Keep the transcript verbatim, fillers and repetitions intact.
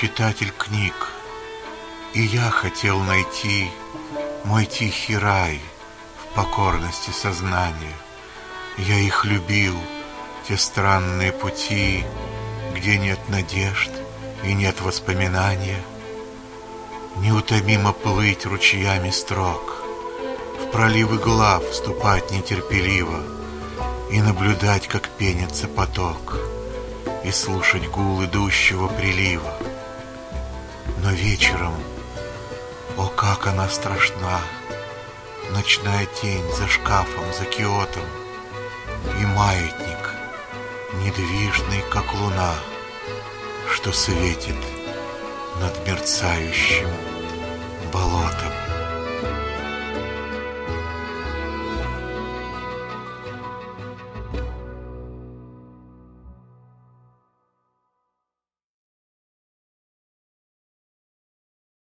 читатель книг, и я хотел найти мой тихий рай в покорности сознания. Я их любил, те странные пути, где нет надежд и нет воспоминания. Неутомимо плыть ручьями строк, в проливы глав вступать нетерпеливо и наблюдать, как пенится поток, и слушать гул идущего прилива. Но вечером, о, как она страшна, ночная тень за шкафом, за киотом, и маятник, недвижный, как луна, что светит над мерцающим болотом.